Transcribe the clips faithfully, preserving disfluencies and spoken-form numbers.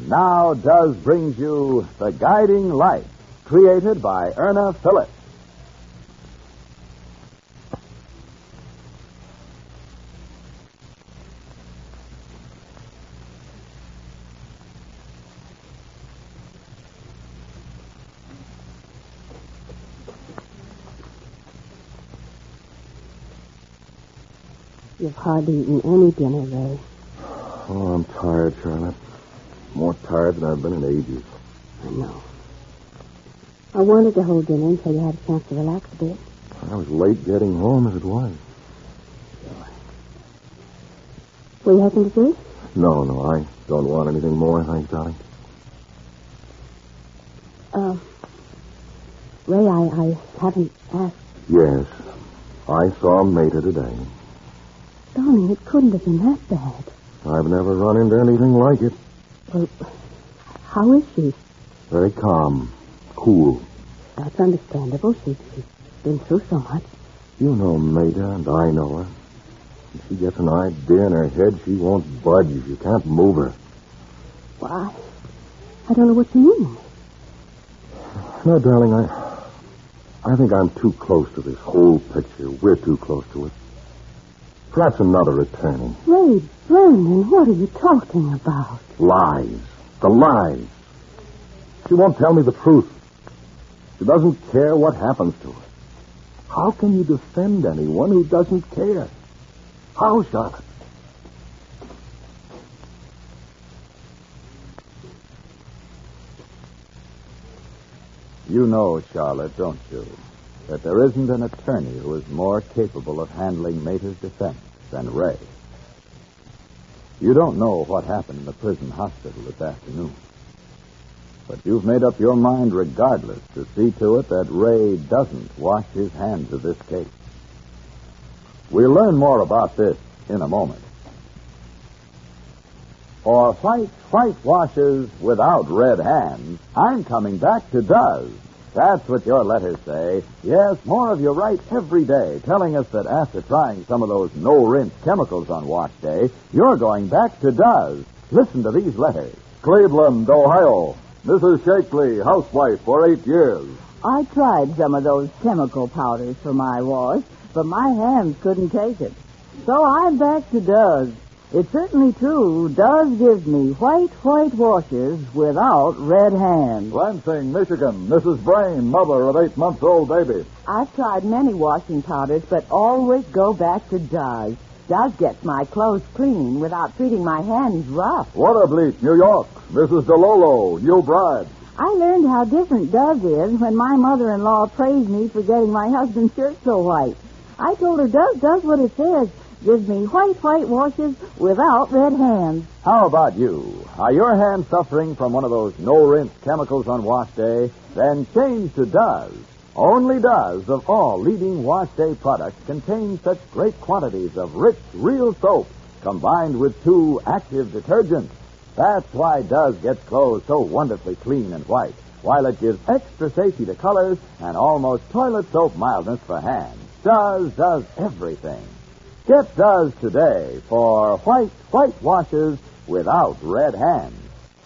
And now Duz brings you The Guiding Light, created by Erna Phillips. You've hardly eaten any dinner, Ray. Oh, I'm tired, Charlotte. More tired than I've been in ages. I know. I wanted to hold dinner until you had a chance to relax a bit. I was late getting home as it was. Sure. Were you having dessert? No, no, I don't want anything more, thanks, darling. Uh, Ray, I, I haven't asked. Yes, I saw Mater today. Darling, it couldn't have been that bad. I've never run into anything like it. Well, how is she? Very calm, cool. That's understandable. She, she's been through so much. You know Mater, and I know her. If she gets an idea in her head, she won't budge. You can't move her. Why? I don't know what you mean. No, darling, I... I think I'm too close to this whole picture. We're too close to it. Perhaps another attorney. Ray, Brandon, what are you talking about? Lies. The lies. She won't tell me the truth. She doesn't care what happens to her. How can you defend anyone who doesn't care? How, Charlotte? You know, Charlotte, don't you, that there isn't an attorney who is more capable of handling Mater's defense than Ray. You don't know what happened in the prison hospital this afternoon. But you've made up your mind regardless to see to it that Ray doesn't wash his hands of this case. We'll learn more about this in a moment. For White Whitewashes Without Red Hands, I'm coming back to Duz. That's what your letters say. Yes, more of you write every day, telling us that after trying some of those no-rinse chemicals on wash day, you're going back to Duz. Listen to these letters. Cleveland, Ohio. Missus Shakely, housewife for eight years. I tried some of those chemical powders for my wash, but my hands couldn't take it. So I'm back to Duz. It's certainly true. Duz gives me white, white washes without red hands. Lansing, Michigan. Missus Brain, mother of eight-month-old baby. I've tried many washing powders, but always go back to Duz. Duz gets my clothes clean without treating my hands rough. Waterbleach, New York. Missus DeLolo, new bride. I learned how different Duz is when my mother-in-law praised me for getting my husband's shirt so white. I told her Duz does what it says. Gives me white, white washes without red hands. How about you? Are your hands suffering from one of those no-rinse chemicals on wash day? Then change to Duz. Only Duz of all leading wash day products contains such great quantities of rich, real soap combined with two active detergents. That's why Duz gets clothes so wonderfully clean and white, while it gives extra safety to colors and almost toilet soap mildness for hands. Duz does everything. Get Duz today for white, white washes without red hands.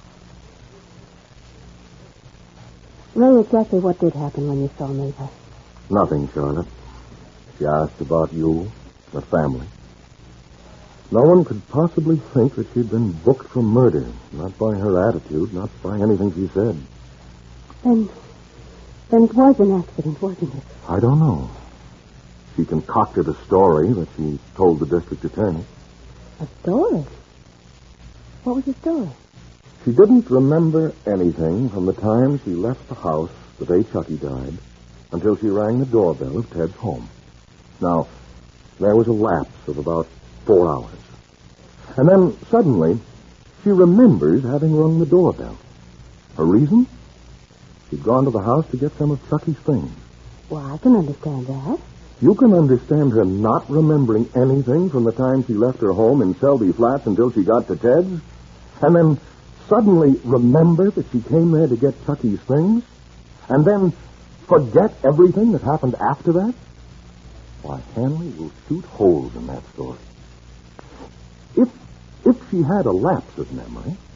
Ray, exactly what did happen when you saw Mater? Nothing, Charlotte. She asked about you, the family. No one could possibly think that she'd been booked for murder. Not by her attitude, not by anything she said. Then, then it was an accident, wasn't it? I don't know. She concocted a story that she told the district attorney. A story? What was the story? She didn't remember anything from the time she left the house the day Chucky died until she rang the doorbell of Ted's home. Now, there was a lapse of about four hours. And then, suddenly, she remembers having rung the doorbell. Her reason? She'd gone to the house to get some of Chucky's things. Well, I can understand that. You can understand her not remembering anything from the time she left her home in Selby Flats until she got to Ted's? And then suddenly remember that she came there to get Chucky's things? And then forget everything that happened after that? Why, Hanley will shoot holes in that story. If, if she had a lapse of memory,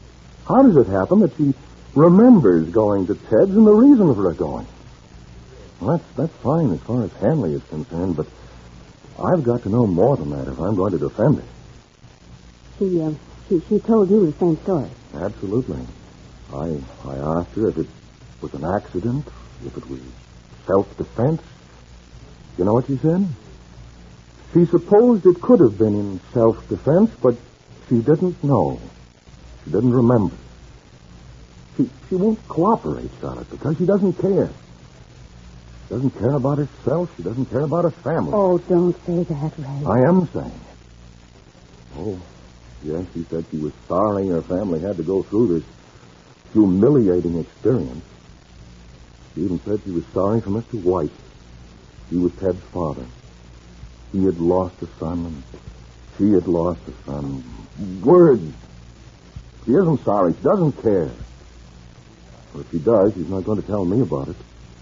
How does it happen that she remembers going to Ted's and the reason for her going? Well, that's, that's fine as far as Hanley is concerned, but I've got to know more than that if I'm going to defend her. She, uh, she, she told you the same story. Absolutely. I, I asked her if it was an accident, if it was self-defense. You know what she said? She supposed it could have been in self-defense, but she didn't know. She didn't remember. She, she won't cooperate, Charlotte, because she doesn't care. She doesn't care about herself. She doesn't care about her family. Oh, don't say that, Ray. I am saying it. Oh, yes, she said she was sorry her family had to go through this humiliating experience. She even said she was sorry for Mister White. He was Ted's father. He had lost a son, and she had lost a son. Words. She isn't sorry. She doesn't care. But if she does, she's not going to tell me about it.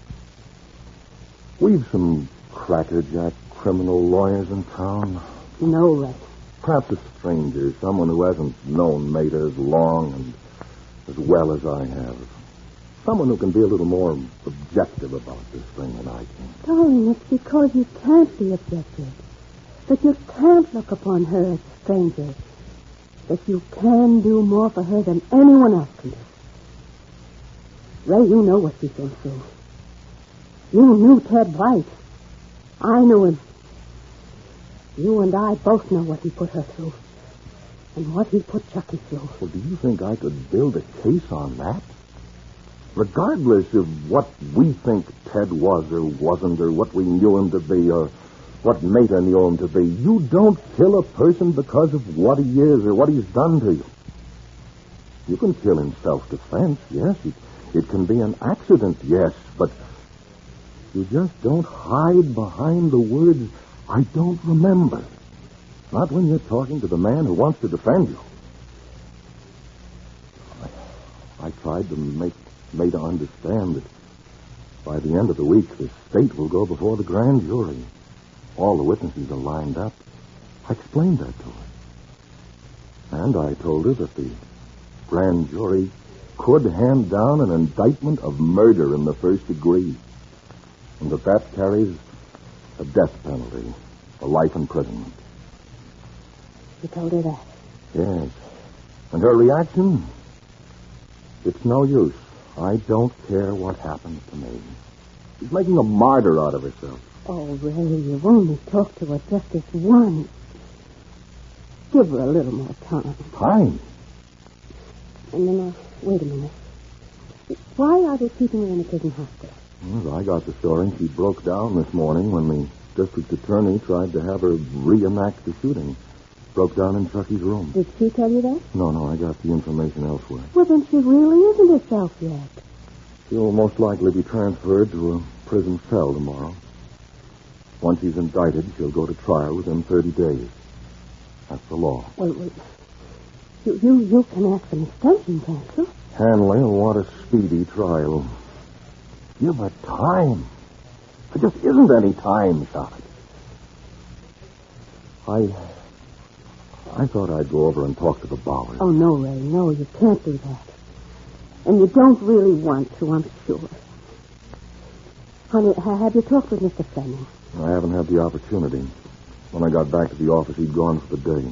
We've some crackerjack criminal lawyers in town. No, Ray. Perhaps a stranger, someone who hasn't known Maida as long and as well as I have. Someone who can be a little more objective about this thing than I can. Darling, it's because you can't be objective. That you can't look upon her as a stranger. That you can do more for her than anyone else can do. Ray, you know what she's been through. You knew Ted White. I knew him. You and I both know what he put her through. And what he put Chucky through. Well, do you think I could build a case on that? Regardless of what we think Ted was or wasn't, or what we knew him to be, or what Maida knew him to be, you don't kill a person because of what he is or what he's done to you. You can kill in self-defense, yes. It, it can be an accident, yes, but you just don't hide behind the words, I don't remember. Not when you're talking to the man who wants to defend you. I, I tried to make Maida understand that by the end of the week, the state will go before the grand jury. All the witnesses are lined up. I explained that to her. And I told her that the grand jury could hand down an indictment of murder in the first degree. And that that carries a death penalty, a life imprisonment. You told her that? Yes. And her reaction? It's no use. I don't care what happens to me. She's making a martyr out of herself. Oh, Ray, you've only talked to her just this once. Give her a little more time. Time? And then, uh, wait a minute. Why are they keeping her in a prison hospital? Well, I got the story. She broke down this morning when the district attorney tried to have her reenact the shooting. Broke down in Chucky's room. Did she tell you that? No, no, I got the information elsewhere. Well, then she really isn't herself yet. She'll most likely be transferred to a prison cell tomorrow. Once she's indicted, she'll go to trial within thirty days. That's the law. Well, well you, you, you can ask an extension, can't you? Hanley will want a speedy trial. Give her time. There just isn't any time, Charlotte. I... I thought I'd go over and talk to the Bowers. Oh, no, Ray, no, you can't do that. And you don't really want to, I'm sure. Honey, ha- have you talked with Mister Fleming? I haven't had the opportunity. When I got back to the office, he'd gone for the day.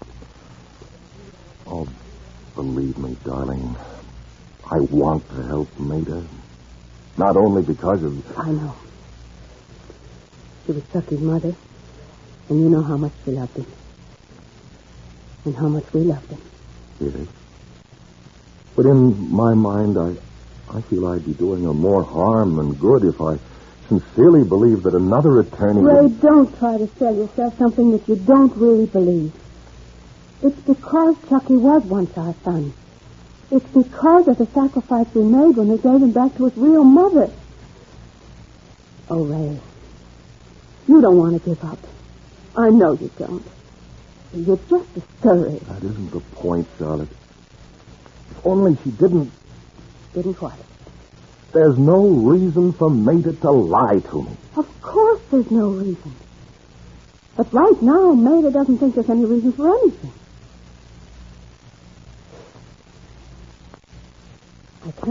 Oh, believe me, darling, I want to help Maida. Not only because of... I know. She was Chucky's mother, and you know how much she loved him. And how much we loved him. Yes. But in my mind, I, I feel I'd be doing her more harm than good if I sincerely believed that another attorney... Ray, would... don't try to sell yourself something that you don't really believe. It's because Chucky was once our son. It's because of the sacrifice we made when we gave him back to his real mother. Oh, Ray, you don't want to give up. I know you don't. You're just discouraged. That isn't the point, Charlotte. If only she didn't... Didn't what? There's no reason for Maida to lie to me. Of course there's no reason. But right now, Maida doesn't think there's any reason for anything.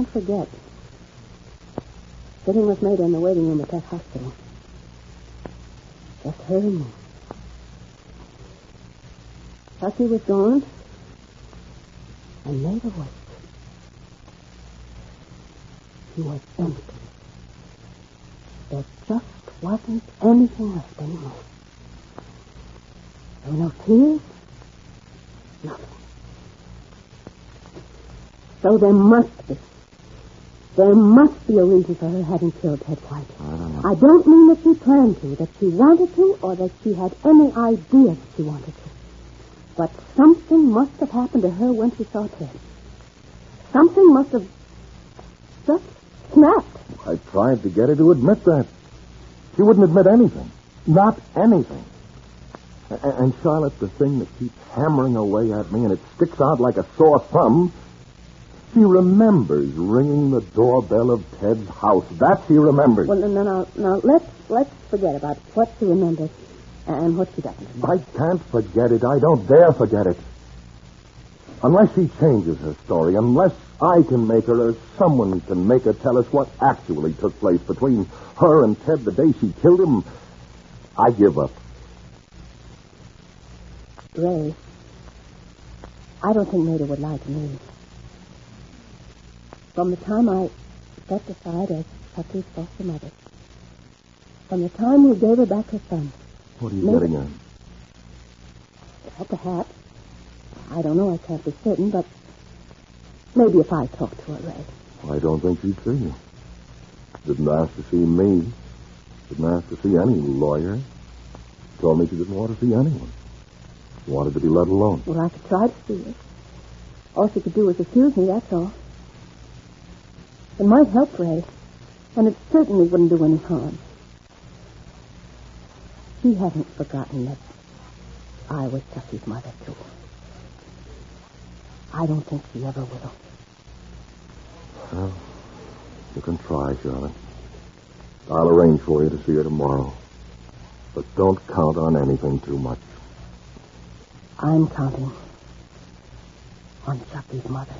forget. Sitting with Maida in the waiting room at that hospital. Just her and me. Chucky was gone, and Maida was. She was empty. There just wasn't anything left anymore. There were no tears, nothing. So there must be. There must be a reason for her having killed Ted White. I don't know. I don't mean that she planned to, that she wanted to, or that she had any idea that she wanted to. But something must have happened to her when she saw Ted. Something must have just snapped. I tried to get her to admit that. She wouldn't admit anything. Not anything. A- And, Charlotte, the thing that keeps hammering away at me and it sticks out like a sore thumb, she remembers ringing the doorbell of Ted's house. That she remembers. Well, no, no, no. Now, let's, let's forget about what she remembers and what she doesn't. I can't forget it. I don't dare forget it. Unless she changes her story, unless I can make her or someone can make her tell us what actually took place between her and Ted the day she killed him, I give up. Ray, I don't think Maida would lie to me. From the time I stepped aside as Chucky's foster mother, from the time we gave her back her son, What are you Maida- getting at? well, perhaps, I don't know, I can't be certain, but maybe if I talked to her, Ray. I don't think she'd see you. Didn't ask to see me. Didn't ask to see any lawyer. Told me she didn't want to see anyone. She wanted to be let alone. Well, I could try to see her. All she could do was accuse me, that's all. It might help Ray, and it certainly wouldn't do any harm. She hasn't forgotten that I was Chucky's mother, too. I don't think she ever will. Well, you can try, Charlotte. I'll arrange for you to see her tomorrow. But don't count on anything too much. I'm counting on Chucky's mother.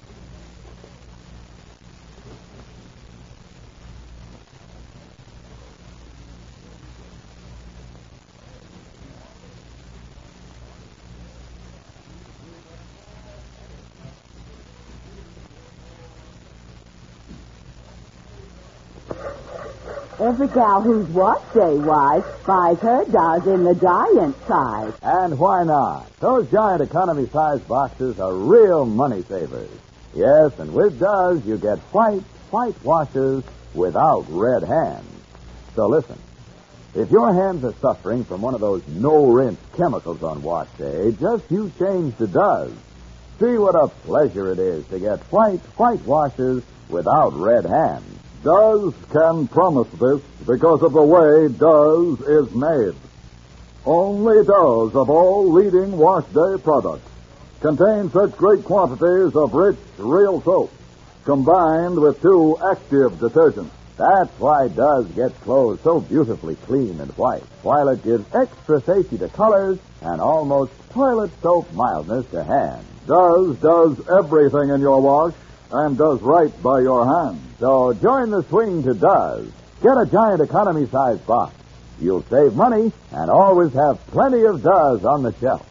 Every gal who's wash day wise buys her does in the giant size. And why not? Those giant economy-sized boxes are real money savers. Yes, and with Does, you get white, white washes without red hands. So listen, if your hands are suffering from one of those no-rinse chemicals on wash day, just you change to Does. See what a pleasure it is to get white, white washes without red hands. Does can promise this because of the way Does is made. Only Does of all leading wash day products contain such great quantities of rich, real soap, combined with two active detergents. That's why Does gets clothes so beautifully clean and white, while it gives extra safety to colors and almost toilet soap mildness to hands. Does does everything in your wash and does right by your hands. So join the swing to Does. Get a giant economy-sized box. You'll save money and always have plenty of Does on the shelf.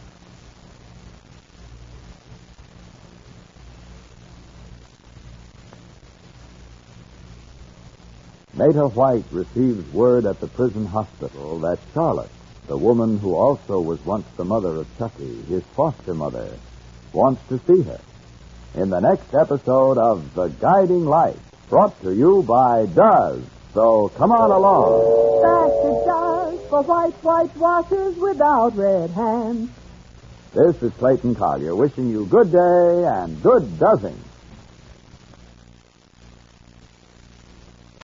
Maida White receives word at the prison hospital that Charlotte, the woman who also was once the mother of Chucky, his foster mother, wants to see her. In the next episode of The Guiding Light, brought to you by Does. So come on along. Back to Does for white, white washes without red hands. This is Clayton Collier wishing you good day and good dozzing.